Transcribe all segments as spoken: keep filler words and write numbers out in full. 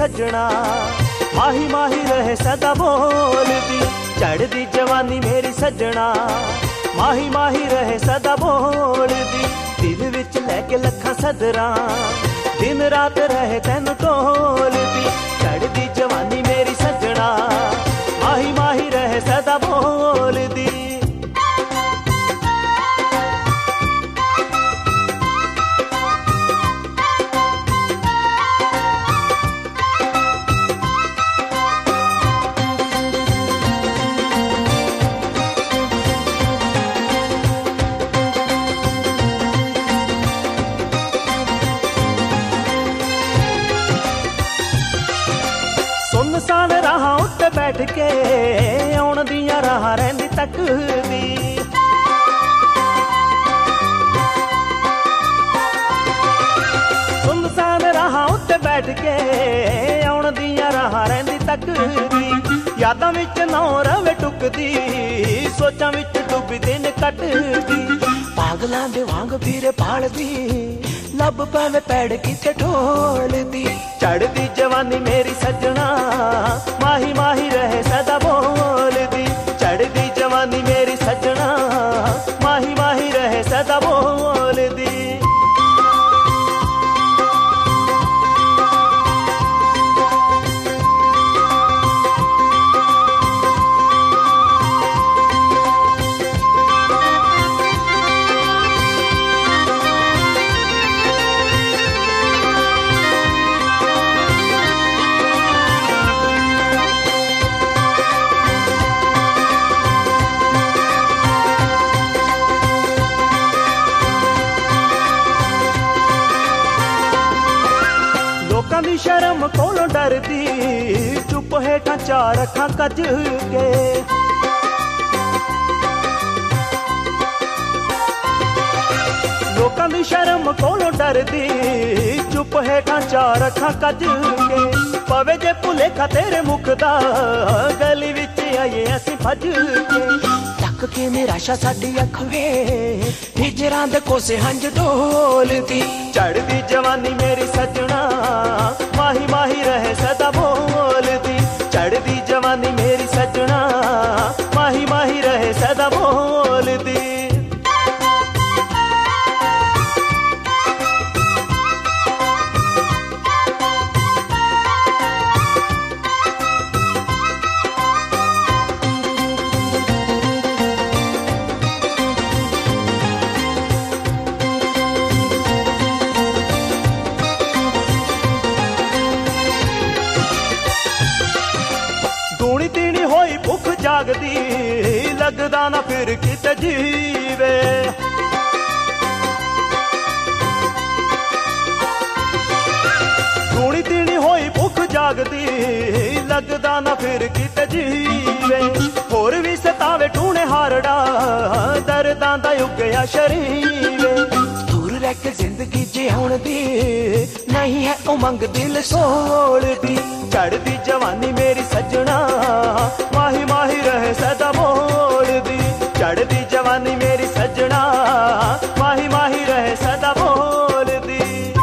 सजना, माही माही रहे सदा बोलदी। चढ़दी जवानी मेरी सजना, माही माही रहे सदा बोलदी। दिल विच लैके लखां सदरां, दिन रात रहे तैनू टोलदी। चढ़दी जवानी मेरी सजना, माही माही रहे सदा बोलदी। सुनसान राह उत्ते बैठ के आउण दियां राह रहिंदी तकदी। सुनसान राह उत्ते बैठ के आउण दियां राह रहिंदी तकदी। यादां विच नौ रवे टुकदी, सोचां विच डुबी दिन कटदी। पागलां दे वांग फिरे पालदी, लब पावे पैड़ किथे ढोलदी। चढ़दी जवानी मेरी सजना, माही माही रहे सदा बोलदी। चढ़दी जवानी मेरी सजना, माही माही रहे सदा बोलदी। लोकां दी शर्म कोलों डरदी, चुप हेठां चार अखां कज के। लोकां दी शर्म कोलों डरदी, चुप हेठां चार अखां कज के। पवे जे भुलेखा तेरे मुख दा, गली विच आईए असीं भज के। तक के निराशा साडी अख वे, हिजरां दे कोसे हंज ढोलदी। चढ़दी जवानी मेरी सजना, माही माही रहे सदा बोलदी। चढ़दी जवानी मेरी सजना, माही माही रहे सदा बोलदी। दूनी तीनी होई भुख जागदी, लगदा ना फिर किते जीवे। दूनी तीनी होई भुख जागदी, लगदा ना फिर किते जीवे। होर भी सतावे टूने हारड़ा, दर्दां दा उगया शरीरे। दूर रह के जिंदगी जिउण दी, नहीं है उमंग दिल सोलदी। चढ़दी जवानी मेरी सजना, माही माही रहे सदा बोलदी। चढ़दी जवानी मेरी सजना, माही माही रहे सदा बोलदी।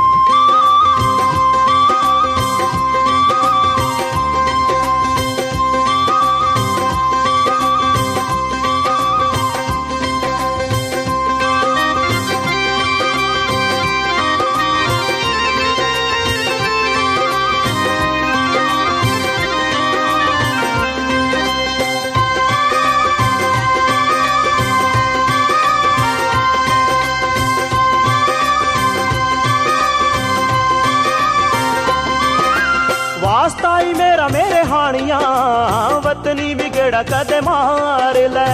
वास्ता ही मेरा मेरे हानिया, वतनी बिगड़ा कदे मार ले।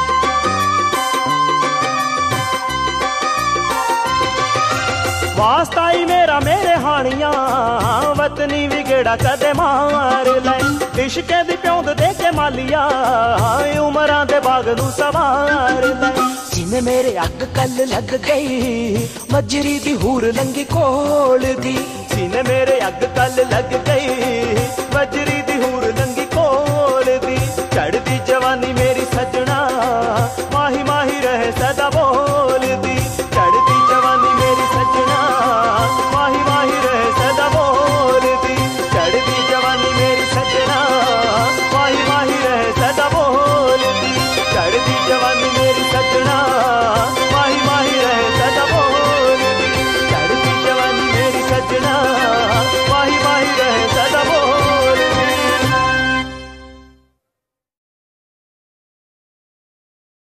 वास्ता ही मेरा मेरे हानिया, वतनी बिगड़ा कदे मार ले। इश्के दी प्योंद दे के मालिया, उमरां दे बाग नू सवार ले। सीने मेरे अग कल लग गई, मजरी दी हूर लंगी कोल दी। सीने मेरे अग कल लग गई, मजरी दी हूर लंगी कोल दी। चढ़दी जवानी मेरी सजना, माही माही रहे सदा बोल।